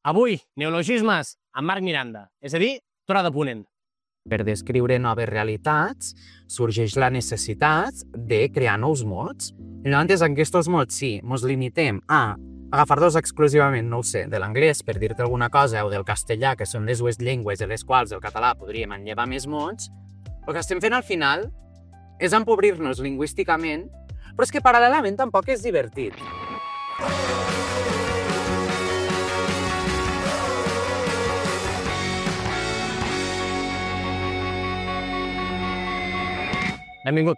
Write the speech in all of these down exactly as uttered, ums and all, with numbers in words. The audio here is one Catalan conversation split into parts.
Avui, neologismes amb Marc Miranda, és a dir, Torà de Ponent. Per descriure noves realitats, sorgeix la necessitat de crear nous mots. I llavors, en aquests mots, sí, ens limitem a agafar-los exclusivament, no ho sé, de l'anglès, per dir-te alguna cosa, o del castellà, que són les dues llengües de les quals el català podríem enllevar més mots, el que estem fent al final és empobrir-nos lingüísticament, però és que paral·lelament tampoc és divertit. Benvingut.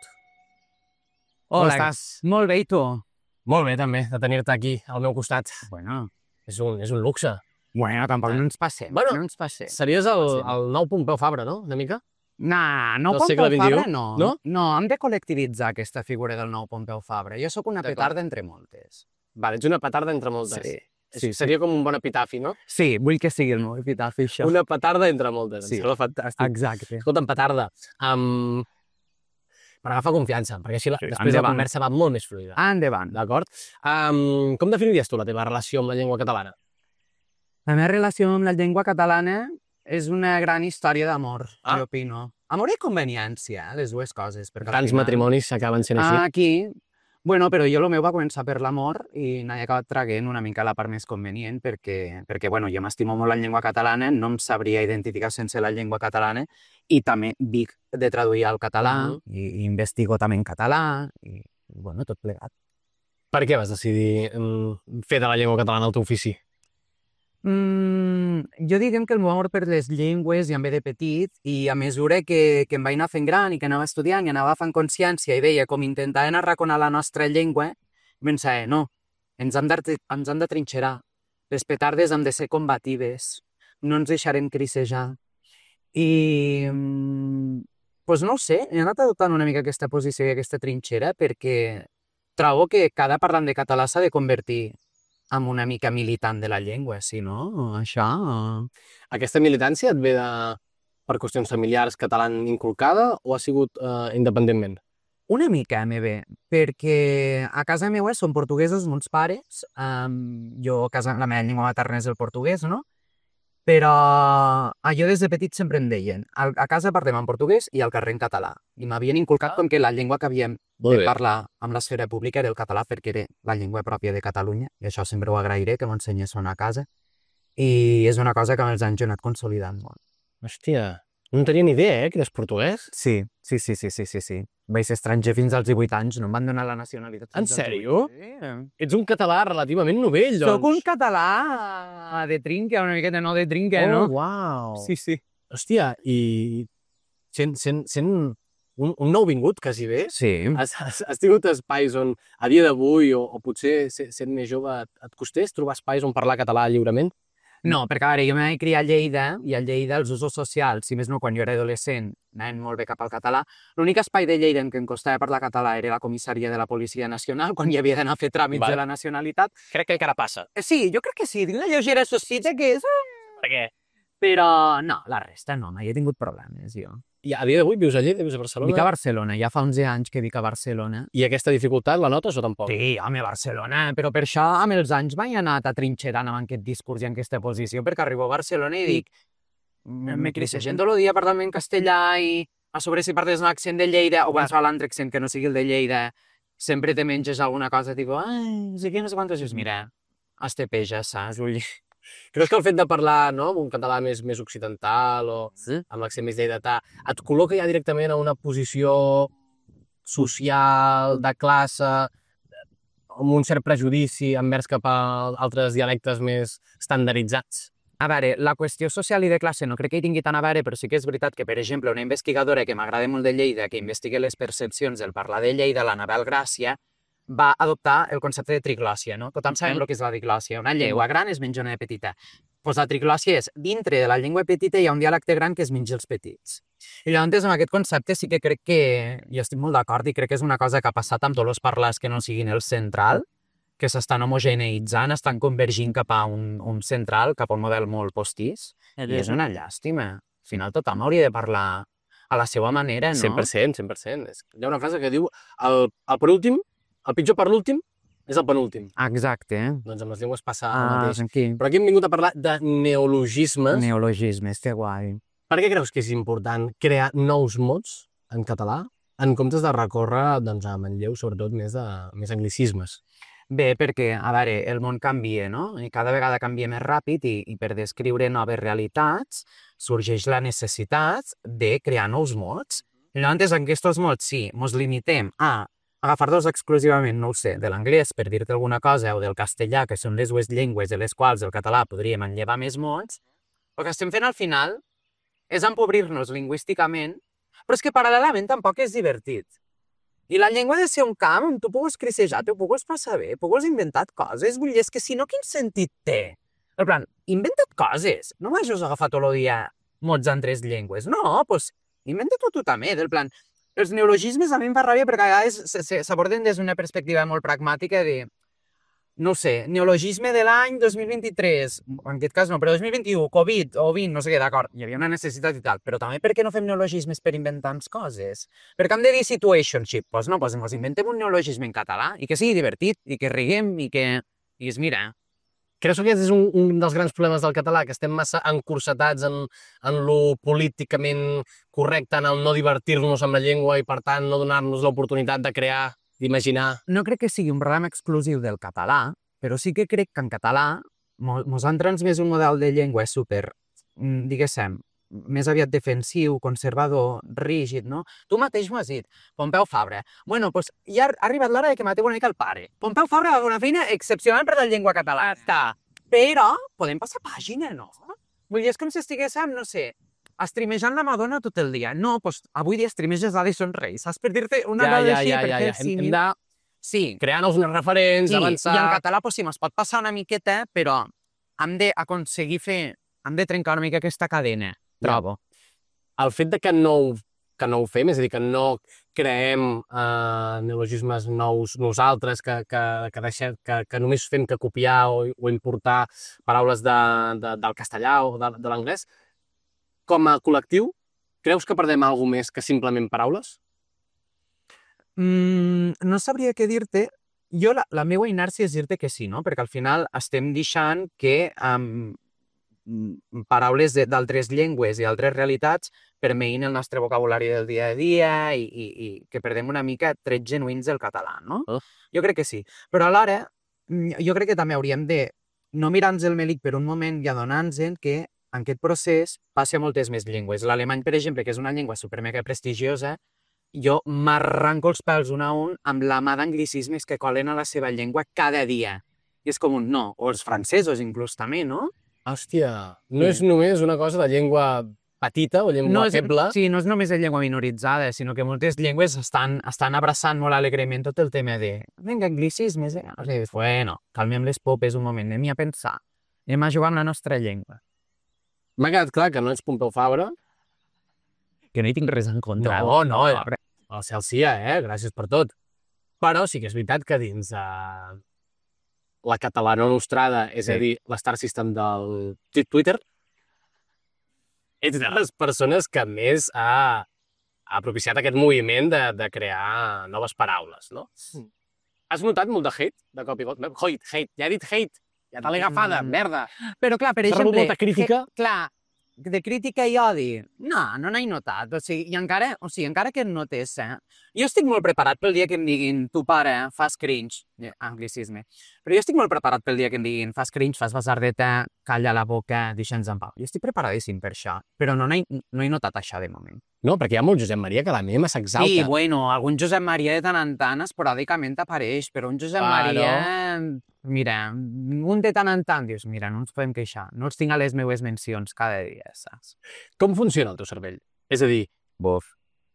Hola, Com estàs? Molt bé, i tu? Molt bé, també, de tenir-te aquí, al meu costat. Bueno, És un, és un luxe. bueno tampoc no ens passem, Bueno, no ens passem. Series el, Sí. el nou Pompeu Fabra, no?, una mica? Nah, no Del Pompeu segle vint i u, Fabra, no. no? No, hem de col·lectivitzar aquesta figura del nou Pompeu Fabra. Jo sóc una D'acord. petarda entre moltes. Vale, ets una petarda entre moltes. Sí, És- sí, sí. Seria com un bon epitafi, no? Sí, vull que sigui el meu epitafi, això. Una petarda entre moltes. Sí. Em sembla fantàstic. Exacte. Escolta'm, petarda, um, per agafar confiança, perquè així la, Sí, després la endavant. conversa va molt més fluida. Endavant. D'acord? Um, com definiries tu la teva relació amb la llengua catalana? La meva relació amb la llengua catalana és una gran història d'amor, Ah. jo opino. Amor i conveniència, les dues coses. Perquè al Grans final- matrimonis s'acaben sent així. Aquí, bueno, però jo el meu va començar per l'amor i n'he acabat traguent una mica la part més convenient perquè, perquè bueno, jo m'estimo molt la llengua catalana, no em sabria identificar sense la llengua catalana i també vic de traduir al català Mhm. i, i investigo també en català i, i bueno, tot plegat. Per què vas decidir um, fer de la llengua catalana el teu ofici? Mm, jo diguem que el meu amor per les llengües ja em ve de petit i a mesura que, que em vaig anar fent gran i que anava estudiant i anava fent consciència i veia com intentaven arraconar la nostra llengua, pensava, no, ens hem de, ens hem de trinxerar. Les petardes hem de ser combatives, no ens deixarem crisejar. I, mm, pues no ho sé, he anat adoptant una mica aquesta posició i aquesta trinxera perquè trobo que cada parlant de català s'ha de convertir amb una mica militant de la llengua, si no, això... Aquesta militància et ve de, per qüestions familiars que te l'han inculcada o ha sigut uh, independentment? Una mica me ve, perquè a casa meva són portuguesos molts pares, um, jo a casa, la meva llengua materna és el portuguès, no? Però ah, jo des de petit sempre em deien, a, a casa parlem en portuguès i al carrer en català. I m'havien inculcat Ah. com que la llengua que havíem Molt de bé. parlar amb l'esfera pública era el català perquè era la llengua pròpia de Catalunya i això sempre ho agrairé, que m'ensenyessin a casa. I és una cosa que amb els anys he anat consolidant molt. Hòstia, no en tenia ni idea, eh, que eres portuguès. Sí, sí, sí, sí, sí, sí, sí. Vaig ser estranger fins als divuit anys, no em van donar la nacionalitat. En fins als sèrio? divuit. Sí. Ets un català relativament novell, doncs. Soc un català de trinca, una miqueta no de trinca, Oh, no? uau. Sí, sí. Hòstia, i sent, sent, sent un, un nou vingut, quasi bé, Sí. has, has, has tingut espais on, a dia d'avui, o, o potser se- sent més jove, et, et costés trobar espais on parlar català lliurement? No, perquè a veure, jo me vaig criar a Lleida i a Lleida els usos socials, si més no quan jo era adolescent, anaven molt bé cap al català. L'únic espai de Lleida en què em costava parlar català era la comissaria de la Policia Nacional, quan hi havia d'anar a fer tràmits Vale. de la nacionalitat. Crec que encara passa. Eh, Sí, jo crec que sí, tinc una lleugera sospita que és... Per què? Però no, la resta no, mai he tingut problemes, jo. I a dia d'avui vius a Lleida, vius a Barcelona? Vic a Barcelona, ja fa onze anys que vic a Barcelona. I aquesta dificultat la notes o tampoc? Sí, home, Barcelona, però per això amb els anys vaig anar atrinxerant amb aquest discurs i en aquesta posició, perquè arribo a Barcelona i dic, me, me crisegent tot el dia parlant en castellà i a sobre si parles un accent de Lleida o qualsevol altre accent que no sigui el de Lleida, sempre te menges alguna cosa, tipo, ai, no sé què, no sé quantos, dius, mira, estepeja, saps? Ull. Creus que el fet de parlar, no, amb un català més, més occidental o Sí? amb l'accent més lleidatà, et col·loca ja directament a una posició social, de classe, amb un cert prejudici envers cap a altres dialectes més estandarditzats? A veure, la qüestió social i de classe no crec que hi tingui tant a veure, però sí que és veritat que, per exemple, una investigadora que m'agrada molt de Lleida, que investiga les percepcions del parlar de Lleida, l'Anabel Gràcia, va adoptar el concepte de triglòssia, no? Tothom sabem el que és la triglòssia. Una llengua gran es menja una petita. Doncs la triglòssia és, dintre de la llengua petita hi ha un dialecte gran que es menja els petits. I llavors, amb aquest concepte sí que crec que, i estic molt d'acord, i crec que és una cosa que ha passat amb tots els parlars que no siguin el central, que s'estan homogeneitzant, estan convergint cap a un, un central, cap a un model molt postís, i és una llàstima. Al final tothom hauria de parlar a la seva manera, no? cent per cent, cent per cent. És- Hi ha una frase que diu el, el per últim, el pitjor per l'últim És el penúltim. Exacte. Eh? Doncs amb les llengües passa el Ah, mateix. aquí. Però aquí hem vingut a parlar de neologismes. Neologismes, que guai. Per què creus que és important crear nous mots en català en comptes de recórrer doncs, a manlleu, sobretot, més, de, més anglicismes? Bé, perquè, a veure, el món canvia, no? I cada vegada canvia més ràpid i, i per descriure noves realitats sorgeix la necessitat de crear nous mots. Llavors, en aquests mots, sí, ens limitem a agafar-los exclusivament, no ho sé, de l'anglès, per dir-te alguna cosa, o del castellà, que són les dues llengües de les quals el català podria manllevar més mots, el que estem fent al final és empobrir-nos lingüísticament, però és que paral·lelament tampoc és divertit. I la llengua ha de ser un camp on tu pugues crisejar, tu pugues passar bé, pugues inventar coses. Vull dir, és que si no, quin sentit té? En plan, inventa't coses. No vagis a agafar tot el dia mots en tres llengües. No, doncs pues, inventa-t'ho tu també. Del plan, els neologismes a mi em fa ràbia perquè a vegades s'aborden des d'una perspectiva molt pragmàtica de, no ho sé, neologisme de l'any dos mil vint-i-tres, en aquest cas no, però dos mil vint-i-u, Covid o vint, no sé què, d'acord, hi havia una necessitat i tal, però també per què no fem neologismes per inventar-nos coses? Per què hem de dir situationship? Doncs no, doncs ens inventem un neologisme en català i que sigui divertit, i que riguem, i que... i es mira. Creus que aquest és un, un dels grans problemes del català, que estem massa encursetats en, en lo políticament correcte, en el no divertir-nos amb la llengua i, per tant, no donar-nos l'oportunitat de crear, d'imaginar? No crec que sigui un problema exclusiu del català, però sí que crec que en català mos han transmès un model de llengua super, diguéssim, més aviat defensiu, conservador, rígid, no? Tu mateix m'ho has dit, Pompeu Fabra. Bueno, doncs ja ha arribat l'hora de que mateu una mica el pare. Pompeu Fabra va fer una feina excepcional per la llengua catalana. Està. Però podem passar pàgina, no? Vull dir, és com si estiguéssim, no sé, estrimejant la Madonna tot el dia. No, doncs avui dia estrimeges Addison Rae, saps? Per dir-te una ja, cosa ja, així, ja, per ja, fer ja. el símil. Hem de sí. crear-nos uns referents, sí, avançar... i en català, doncs sí, me'ls pot passar una miqueta, però hem d'aconseguir fer... hem de trencar una mica aquesta cadena, trobo. El fet de que no, que no ho fem, és a dir, que no creem eh, neologismes nous nosaltres, que, que, que, deixem, que, que només fem que copiar o, o importar paraules de, de, del castellà o de, de l'anglès, com a col·lectiu, creus que perdem alguna més que simplement paraules? Mm, no sabria què dir-te. Jo, la, la meva inèrcia és dir-te que sí, no? Perquè al final estem deixant que um, paraules d'altres llengües i altres realitats permeïn el nostre vocabulari del dia a dia i, i, i que perdem una mica trets genuïns del català, no? Oh. Jo crec que sí. Però alhora, jo crec que també hauríem de no mirar-nos el melic per un moment i adonar-nos que en aquest procés passa a moltes més llengües. L'alemany, per exemple, que és una llengua supermega prestigiosa, jo m'arranco els pèls un a un amb la mà d'anglicismes que colen a la seva llengua cada dia. I és com un no. O els francesos, inclús, també, no? Hòstia, no sí. és només una cosa de llengua petita o llengua no és, feble. Sí, no és només de llengua minoritzada, sinó que moltes llengües estan, estan abraçant molt alegrement tot el tema de vinga, anglicismes, eh? O sigui, bueno, calmem les popes un moment, anem a pensar, anem a jugar amb la nostra llengua. M'ha quedat clar que no ets Pompeu Fabra. Que no hi tinc res en contra. No, no, el cel sia, eh? Gràcies per tot. Però sí que és veritat que dins uh, la catalana nostrada, és sí. a dir, l'Star System del Twitter, ets de les persones que més ha, ha propiciat aquest moviment de, de crear noves paraules, no? Mm. Has notat molt de hate, de cop i volta? Hate, hate, ja he dit hate, ja te l'he agafada, mm. merda. Però clar, per exemple... molta crítica. Que, clar, de crítica i odi, no, no n'he notat, o sigui, i encara, o sigui, encara que en notés, eh? Jo estic molt preparat pel dia que em diguin tu pare, fas cringe, anglicisme, però jo estic molt preparat pel dia que em diguin fas cringe, fas basardeta, calla la boca, deixa'ns en pau. Jo estic preparadíssim per això, però no, no he notat això de moment. No, perquè hi ha molt Josep Maria que a la meva s'exalta. Sí, bueno, algun Josep Maria de tant en tant esporàdicament apareix, però un Josep ah, Maria... No? Mira, un de tant en tant, dius, mira, no ens podem queixar, no els tinc a les meves mencions cada dia, saps? Com funciona el teu cervell? És a dir, buf,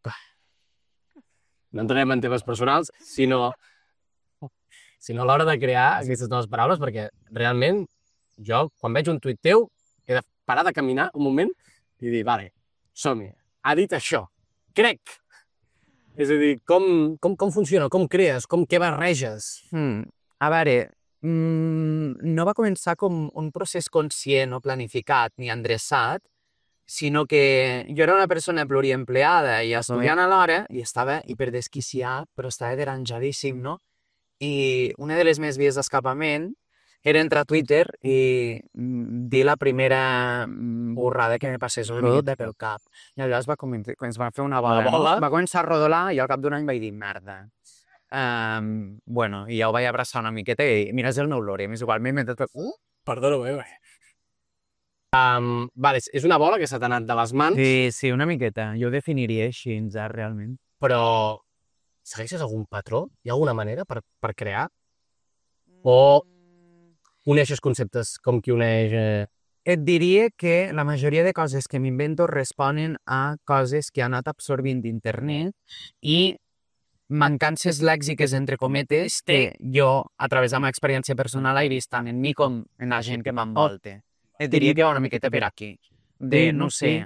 no entrarem en temes personals, sinó, sinó a l'hora de crear aquestes noves paraules, perquè realment jo, quan veig un tuit teu, he de parar de caminar un moment i dir, vale, som-hi, ha dit això, crec. És a dir, com, com, com funciona, com crees, com què barreges? Hmm. A veure, mmm, no va començar com un procés conscient o planificat ni endreçat, sinó que jo era una persona pluriempleada i estudiant alhora i estava hiperdesquiciat, però estava deranjadíssim, no? i una de les meves vies d'escapament era entrar a Twitter i mm, dir la primera mm, borrada que me passés una miqueta pel cap. I allò es va, començar, es va fer una bola, Una bola? no? Va començar a rodolar i al cap d'un any vaig dir, merda. Um, bueno, i ja ho vaig abraçar una miqueta i mira, és el meu lore, m'és igual, m'he inventat... Uh! Perdona, eh? Um, vale, és una bola que s'ha anat de les mans, Sí, sí, una miqueta. Jo ho definiria així, ja, realment. però segueixes algun patró? Hi ha alguna manera per, per crear? O uneixes conceptes com qui uneix... Eh... Et diria que la majoria de coses que m'invento responen a coses que ha anat absorbint d'internet i mancances lèxiques, entre cometes, que jo, a través de la meva experiència personal, he vist tant en mi com en la gent que m'envolta. Et diria que va una miqueta per aquí. De, no sé,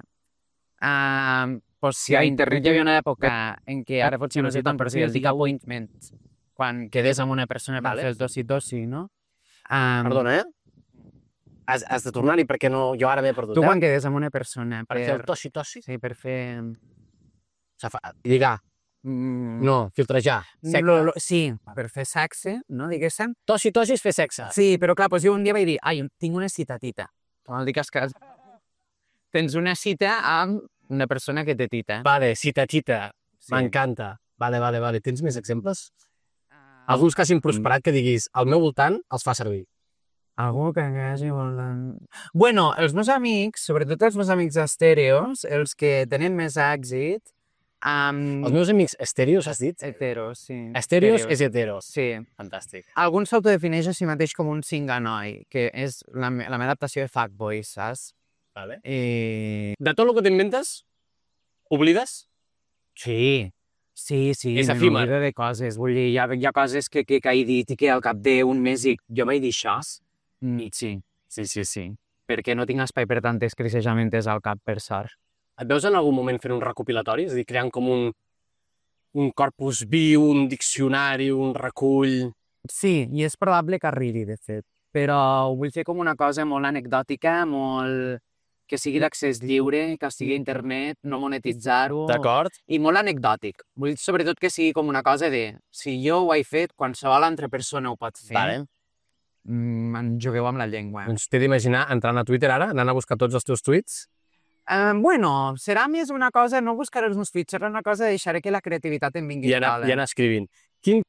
uh, pues, si a internet hi havia una època en què, ara potser no sé tant, però si es dic appointment, quan quedes amb una persona per Vale. fer el tossi-tossi, no? Um, Perdona, eh? Has, has de tornar-hi perquè no, jo ara m'he perdut, Tu eh? quan quedes amb una persona Per fer el tossi-tossi? Sí, per fer... Safa... Lligar. Mm, No, filtrejar. Sexe. lo, lo, sí, per fer sexe, no, diguéssim. Tossi-tossi és fer sexe. Sí, però clar, doncs jo un dia vaig dir, ai, tinc una cita tita. Vol dir que, que tens una cita amb una persona que té tita. Vale, cita-tita. Sí. M'encanta. Vale, vale, vale. Tens més exemples? Alguns que hagin prosperat que diguis, al meu voltant els fa servir. Algú que hagi volant... Bueno, els meus amics, sobretot els meus amics estèreos, els que tenen més èxit, um, Els meus amics estèreos, has dit? heteros, sí. Estèreos és heteros. Sí. Fantàstic. Algun s'autodefineix a si mateix com un cinganoi, que és la, me- la meva adaptació de fuckboy, saps? Vale. I... De tot el que t'inventes, oblides? Sí, sí, sí, És me efímer. n'oblido de coses. Vull dir, hi ha, hi ha coses que, que, que he dit i que al cap d'un mes dic, jo vaig dir això? Mm, sí, sí, sí, sí. Perquè no tinc espai per tantes crisejamentes al cap, per sort. Et veus en algun moment fent un recopilatori? És a dir, creant com un, un corpus viu, un diccionari, un recull... Sí, i és probable que arribi, de fet. Però ho vull fer com una cosa molt anecdòtica, molt... que sigui d'accés lliure, que sigui a internet, no monetitzar-ho... D'acord? I molt anecdòtic. Vull sobretot que sigui com una cosa de si jo ho he fet, qualsevol altra persona ho pot fer. Vale. Mm, en jugueu amb la llengua. Doncs t'he d'imaginar entrant a Twitter ara, anant a buscar tots els teus tuits. Uh, bueno, serà més una cosa, no buscaré els meus tuits, serà una cosa de deixaré que la creativitat em vingui I anar, sola. i anar escrivint. Quin...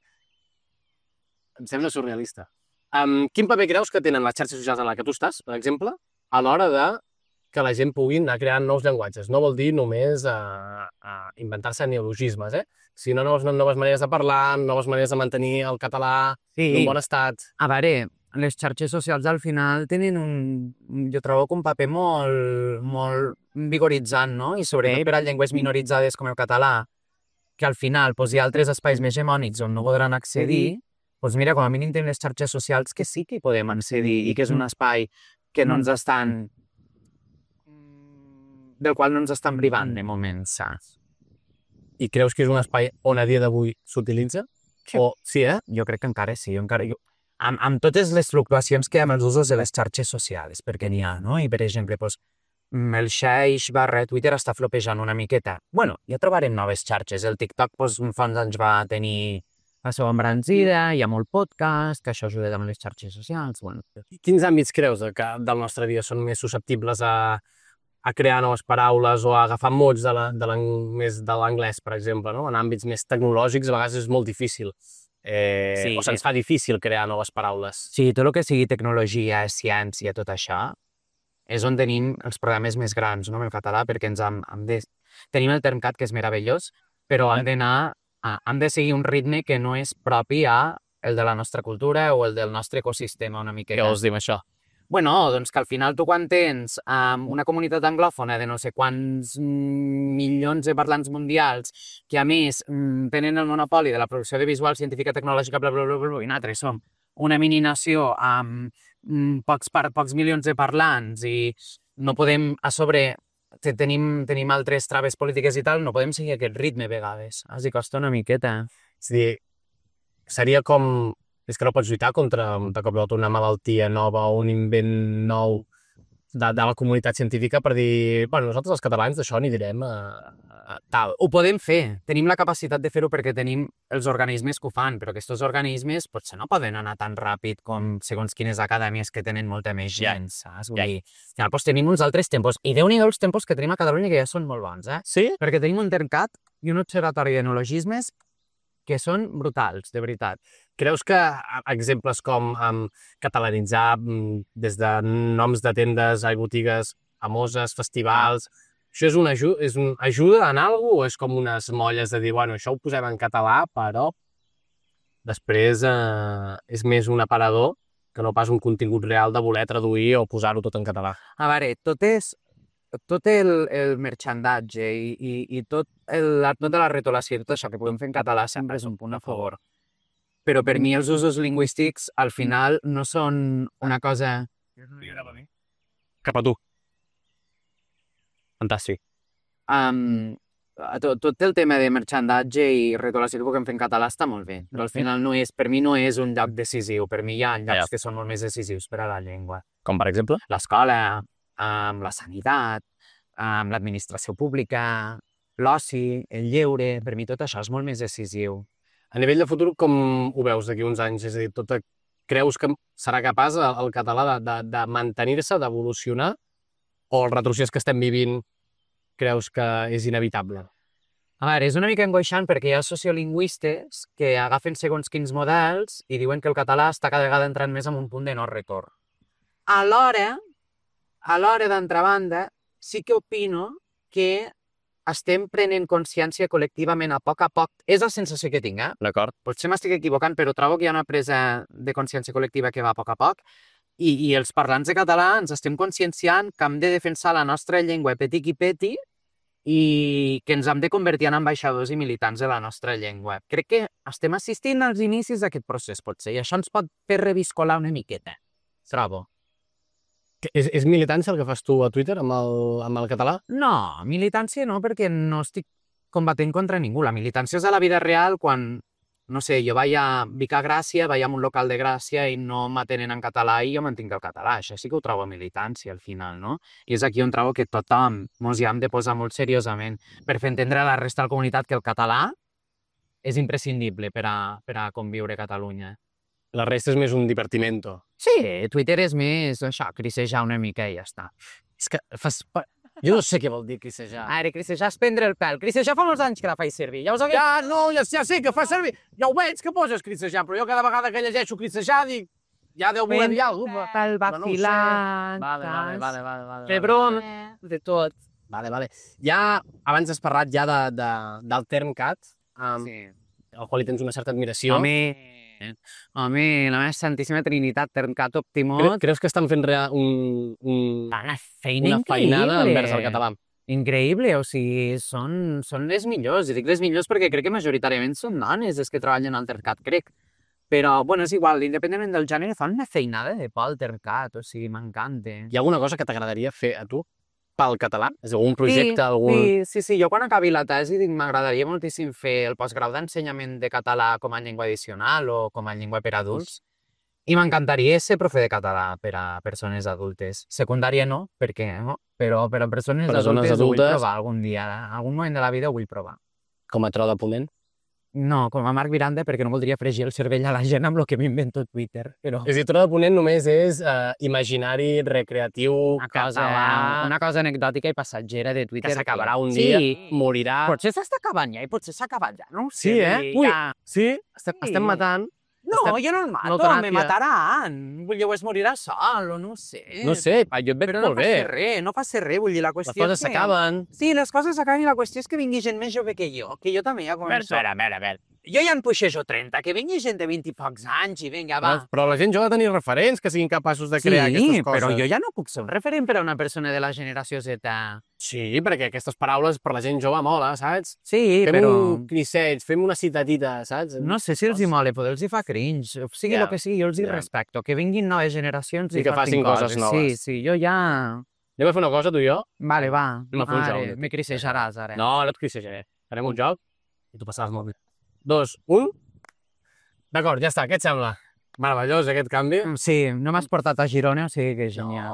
Em sembla surrealista. Um, quin paper creus que tenen les xarxes socials en la que tu estàs, per exemple, a l'hora de que la gent pugui anar creant nous llenguatges? No vol dir només uh, uh, inventar-se neologismes, eh? sinó noves, noves maneres de parlar, noves maneres de mantenir el català Sí. en un bon estat. A veure, les xarxes socials al final tenen un... Jo trobo que un paper molt, molt vigoritzant, no? I sobretot Sí. per a llengües minoritzades com el català, que al final pues, hi ha altres espais més hegemònics on no podran accedir, doncs mira, com a mínim tenim les xarxes socials que sí que hi podem accedir i que és un espai que no ens estan... del qual no ens estan privant de moment, saps? I creus que és un espai on a dia d'avui s'utilitza? Sí. O, sí, eh? Jo crec que encara sí, jo encara... Jo... Amb, amb totes les fluctuacions que hi ha amb els usos de les xarxes socials, perquè n'hi ha, no? I, per exemple, doncs, el xeix barra Twitter està flopejant una miqueta. Bueno, ja trobarem noves xarxes. El TikTok, doncs, fa uns anys va tenir la seva embranzida, hi ha molt podcast, que això ajuda amb les xarxes socials, bueno... Quins àmbits creus de que del nostre dia són més susceptibles a, a crear noves paraules o a agafar mots de la, de més de l'anglès, per exemple, no? En àmbits més tecnològics a vegades és molt difícil. Eh, Sí, o se'ns fa difícil crear noves paraules. Sí, tot el que sigui tecnologia, ciència, tot això, és on tenim els programes més grans, no?, en el català, perquè ens hem, hem de... Tenim el Termcat, que és meravellós, però hem d'anar... Ah, hem de seguir un ritme que no és propi a el de la nostra cultura o el del nostre ecosistema una miqueta. Què vols dir amb això? Bueno, doncs que al final tu quan tens um, una comunitat anglòfona de no sé quants mm, milions de parlants mundials que a més mm, tenen el monopoli de la producció de visual, científica, tecnològica, bla, bla, bla, bla, bla, i nosaltres som una mini nació amb mm, pocs, par pocs milions de parlants i no podem a sobre... Tenim, tenim altres traves polítiques i tal, no podem seguir aquest ritme a vegades. Així costa una miqueta. És a dir, seria com... És que no pots lluitar contra de cop i volta una malaltia nova o un invent nou de, de la comunitat científica per dir, bueno, nosaltres els catalans d'això n'hi direm a, a tal. Ho podem fer, tenim la capacitat de fer-ho perquè tenim els organismes que ho fan, però aquests organismes potser no poden anar tan ràpid com segons quines acadèmies que tenen molta més gent, saps? Vull Ja. dir, al final doncs, tenim uns altres tempos, i Déu-n'hi-do els tempos que tenim a Catalunya, que ja són molt bons, eh? Sí? Perquè tenim un Termcat i un observatori d'enologismes que són brutals, de veritat. Creus que a- exemples com um, catalanitzar mm, des de noms de tendes a botigues famoses, festivals, això és, una aju és un ajuda en alguna cosa o és com unes molles de dir, bueno, això ho posem en català, però després eh, és més un aparador que no pas un contingut real de voler traduir o posar-ho tot en català. A veure, tot és tot el, el merchandatge i, i, i tot el, la, tota la retolació i tot això que podem fer en català sempre és un punt a favor. Però per mi els usos lingüístics al final no són una cosa... Cap a tu. Fantàstic. Um, tot, tot el tema de merchandatge i retolació que puguem fer en català està molt bé, però al final no és, per mi no és un lloc decisiu, per mi hi ha llocs Ja. que són molt més decisius per a la llengua. Com per exemple? L'escola, amb la sanitat, amb l'administració pública, l'oci, el lleure, per mi tot això és molt més decisiu. A nivell de futur, com ho veus d'aquí uns anys? És a dir, tot a... creus que serà capaç el, el català de, de, de mantenir-se, d'evolucionar? O el retrocés que estem vivint creus que és inevitable? A veure, és una mica angoixant perquè hi ha sociolingüistes que agafen segons quins models i diuen que el català està cada vegada entrant més en un punt de no retorn. Alhora, alhora, d'altra banda, sí que opino que estem prenent consciència col·lectivament a poc a poc. És la sensació que tinc, eh? D'acord. Potser m'estic equivocant, però trobo que hi ha una presa de consciència col·lectiva que va a poc a poc i, i els parlants de català ens estem conscienciant que hem de defensar la nostra llengua peti qui peti i que ens hem de convertir en ambaixadors i militants de la nostra llengua. Crec que estem assistint als inicis d'aquest procés, potser, i això ens pot fer reviscolar una miqueta, trobo. Que és, és militància el que fas tu a Twitter amb el, amb el català? No, militància no, perquè no estic combatent contra ningú. La militància és a la vida real quan, no sé, jo vaig a Vic a Gràcia, vaig a un local de Gràcia i no m'atenen en català i jo mantinc el català. Això sí que ho trobo militància, al final, no? I és aquí on trobo que tothom mos hi hem de posar molt seriosament per fer entendre a la resta de la comunitat que el català és imprescindible per a, per a conviure a Catalunya. La resta és més un divertimento. Sí, Twitter és més això, crisejar una mica i ja està. És que fas... Jo no sé què vol dir crisejar. Ara, crisejar és prendre el pèl. Crisejar fa molts anys que la faig servir. Ja ho sabeu? Ja, no, ja, ja sé que fa servir. Ja ho veig que poses crisejar, però jo cada vegada que llegeixo crisejar dic... Ja deu voler dir alguna cosa. Pel Però no ho sé. vacilant, Vale, vale, saps? vale, vale, vale. Fer broma, de tot. Vale, vale. Ja, abans has parlat ja de, de, del Termcat, um, Sí. al qual hi tens una certa admiració. Home, home, la meva santíssima trinitat, Termcat Optimot, Cre Creus que estan fent rea un, un, una feina una feinada increïble. envers el català? Increïble, o sigui, són, són les millors. I dic les millors perquè crec que majoritàriament són dones les que treballen al Termcat, crec. Però, bueno, és igual, independentment del gènere, fan una feinada de por al Termcat, o sigui, m'encanta. Hi ha alguna cosa que t'agradaria fer a tu pel català? És algun projecte, sí, algun... Sí, sí, sí, jo quan acabi la tesi dic, m'agradaria moltíssim fer el postgrau d'ensenyament de català com a llengua addicional o com a llengua per a adults. I m'encantaria ser profe de català per a persones adultes. Secundària no, perquè no, però per a persones, Persones adultes, ho vull adultes. provar algun dia. Algun moment de la vida ho vull provar. Com a tro de ponent? No, com a Marc Miranda, perquè no voldria fregir el cervell a la gent amb el que m'invento a Twitter. Però És a dir, tro de ponent només és eh, imaginari, recreatiu, una cosa, català, una cosa anecdòtica i passatgera de Twitter. que s'acabarà un sí, dia, morirà... Potser s'està acabant ja i potser s'ha acabat ja, no ho sé. Sí, eh? vull dir, Ui, ja... sí, estem, Sí. estem matant. No, Estem- jo no el mato, l'eutanàsia. me mataran. Vull dir, o es morirà sol, o no ho sé. No sé, pa, jo et veig Però no molt passa bé. res, no passa res, vull dir, la Les qüestió coses és que... s'acaben. Sí, les coses s'acaben i la qüestió és que vingui gent més jove que jo, que jo també ja començo. a veure, a veure. Jo ja en puixejo trenta, que vingui gent de vint i pocs anys i vinga, va. Però la gent jove ha de tenir referents que siguin capaços de crear sí, aquestes coses. però jo ja no puc ser un referent per a una persona de la generació Z. Sí, perquè aquestes paraules per la gent jove mola, saps? Sí, Fem però... un criseig, fem una citatita, saps? No sé si els hi mola, poder els hi fa cringe. O sigui, Ja. el que sigui, jo els hi Ja. respecto. Que vinguin noves generacions I i, que facin coses noves. Sí, sí, jo ja... Anem a fer una cosa, tu i jo? Vale, va. Anem a fer un Ara, joc. Me crisejaràs, ara. No, no et crisejaré. Farem un joc i tu passaràs molt bé. Dos, un... D'acord, ja està, què et sembla? Meravellós, aquest canvi. Sí, no m'has portat a Girona, o sigui que és genial. No,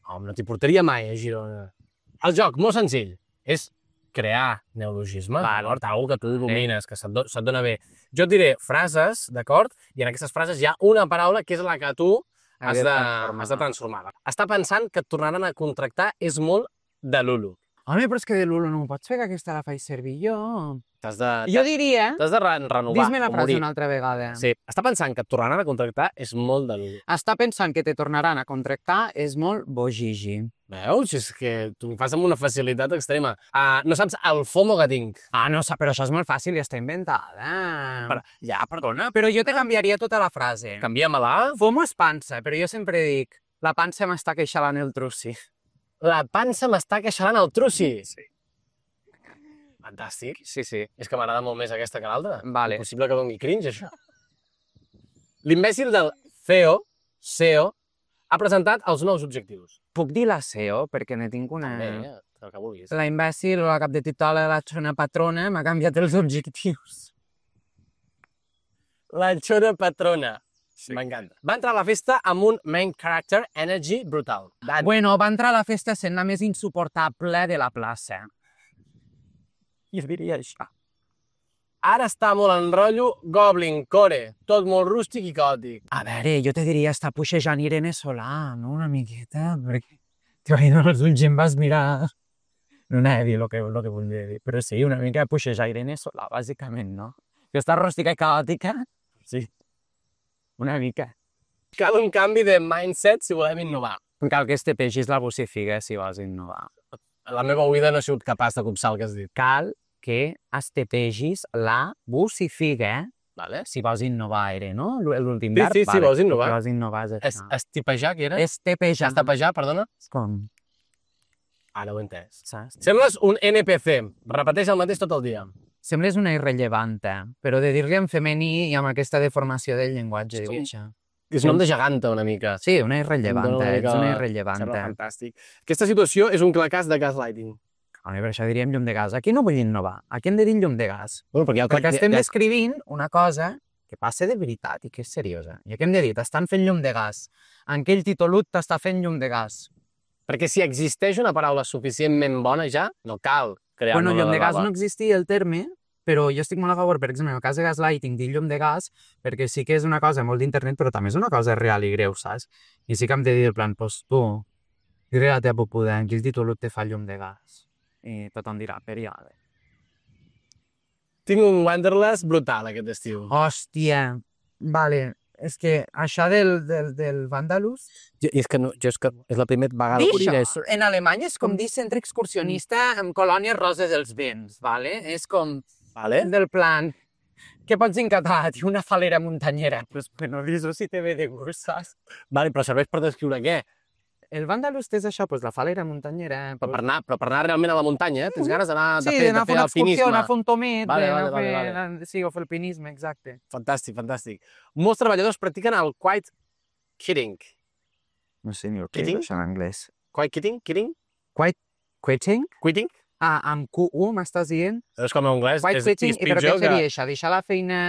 Home, no t'hi portaria mai a Girona. El joc, molt senzill, és crear neologismes, d'acord? Algo que tu domines, que se't, do, se't dona bé. Jo et diré frases, d'acord? I en aquestes frases hi ha una paraula que és la que tu has de, has de transformar. Està pensant que et tornaran a contractar és molt de Lulu. Home, però és que de Lulu no ho pots fer, que aquesta la faig servir jo. T'has de... Jo diria... T'has de renovar. Dis-me la frase una altra vegada. Sí, està pensant que et tornaran a contractar és molt de Lulu. Està pensant que te tornaran a contractar és molt bojigi. Veus? És que tu ho fas amb una facilitat extrema. Uh, no saps el FOMO que tinc. Ah, no, però això és molt fàcil i està inventada. Però, ja, perdona. Però jo te canviaria tota la frase. Canvia-me-la. FOMO és pansa, però jo sempre dic la pansa m'està queixalant el trussi. La pansa m'està queixalant el trussi. Sí. Fantàstic. Sí, sí. És que m'agrada molt més aquesta que l'altra. Vale. Impossible que doni cringe, això. L'imbècil del C E O, C E O, ha presentat els nous objectius. Puc dir la C E O, perquè ne tinc una... També, el que vulguis. La imbècil o la cap de titola, la xona patrona, m'ha canviat els objectius. La xona patrona. Sí. M'encanta. Va entrar a la festa amb un main character energy brutal. That... Bueno, va entrar a la festa sent la més insuportable de la plaça. Jo diria això. Ara està molt en rotllo Goblin Core, tot molt rústic i caòtic. A veure, jo te diria estar puixejant Irene Solà, no? Una miqueta, perquè t'ho vaig donar els ulls i em vas mirar. No anava a dir el que, lo que volia dir, però sí, una mica puixejar Irene Solà, bàsicament, no? Que està rústica i caòtica, sí. Una mica. Cal un canvi de mindset si volem innovar. Cal que este pegis la bucifiga si vols innovar. La meva oïda no ha sigut capaç de copsar el que has dit. Cal que estepegis la bucifiga vale. si vols innovar, era, no? L'últim sí, verb? Sí, sí, vale. vols innovar. Si vols innovar és es, això. Estipejar, què era? Estepejar. Estepejar, perdona? Com? Ara ho he entès. Saps? Sembles un N P C. Repeteix el mateix tot el dia. Sembles una irrellevanta, però de dir-li en femení i amb aquesta deformació del llenguatge, diu això. És nom de geganta, una mica. Sí, una irrellevanta, una mica... ets una irrellevanta. Sembla fantàstic. Aquesta situació és un clar cas de gaslighting. Home, per això diríem llum de gas. Aquí no vull innovar. Aquí hem de dir llum de gas. Bueno, perquè, perquè estem descrivint una cosa que passa de veritat i que és seriosa. I aquí hem de dir, t'estan fent llum de gas. En aquell titolut t'està fent llum de gas. Perquè si existeix una paraula suficientment bona ja, no cal crear bueno, una llum de gas nova. no existia el terme, però jo estic molt a favor, per exemple, en el cas de gaslighting, dir llum de gas, perquè sí que és una cosa molt d'internet, però també és una cosa real i greu, saps? I sí que hem de dir, en plan, pues tu, dir a la teva pupuda, en quin titolut te fa llum de gas? I tothom dirà, periode. Tinc un Wanderlust brutal aquest estiu. Hòstia, vale, és que això del, del, del Vandalus... Jo, I és que, no, jo és que és la primera vegada que diré això. En alemany és com dir centre excursionista en colònies roses dels vents, vale? És com vale. del plan... Què pots dir en català? Diu una falera muntanyera. Pues no aviso si te ve de gust, saps? Vale, però serveix per descriure què? El Vandalus és això, pues la falera muntanyera... Però per anar, però per anar realment a la muntanya, tens ganes d'anar sí, de fer, d'anar de fer una alpinisme. excursió, anar a fer un tomet, vale, d'anar vale, a fer... vale, vale. Sí, o fer alpinisme, exacte. Fantàstic, fantàstic. Molts treballadors practiquen el quiet quitting. No sé ni el que és això en anglès. Quiet quitting? Quitting? Quiet quitting? Quitting? Ah, amb Q U m'estàs dient? És com en anglès. Quiet és, quitting, és i però què pitjor seria que... això? Deixar la feina...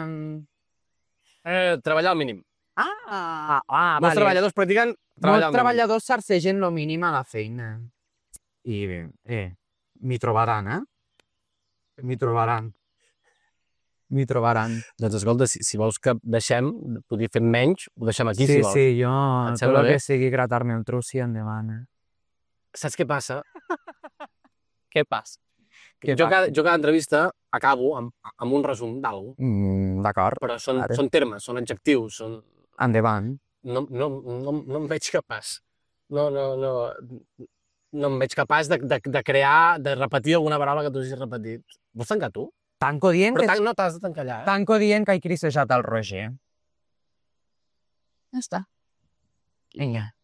Eh, treballar al mínim. Ah, ah, Molts vale. treballadors practiquen treballar Molts al mínim. treballadors s'arsegen lo mínim a la feina. I, eh, m'hi trobaran, eh? M'hi trobaran. M'hi trobaran. Doncs escolta, si, si vols que deixem, podria fer menys, ho deixem aquí, sí, si vols. sí, jo, Et tot sembla el bé? que sigui gratar-me el trussi endavant, eh? Saps què passa? Què passa? Què jo, passa? cada, jo cada entrevista acabo amb, amb un resum d'algú, Mm, D'acord, però són, Ara. són termes, són adjectius, són... endavant. No, no, no, no em veig capaç. No, no, no, no em veig capaç de, de, de crear, de repetir alguna paraula que tu hagis repetit. Vols tancar tu? Tanco dient Però que... tan, no t'has de tancar allà, eh? Tanco dient que he crisejat el Roger. Ja està. Vinga.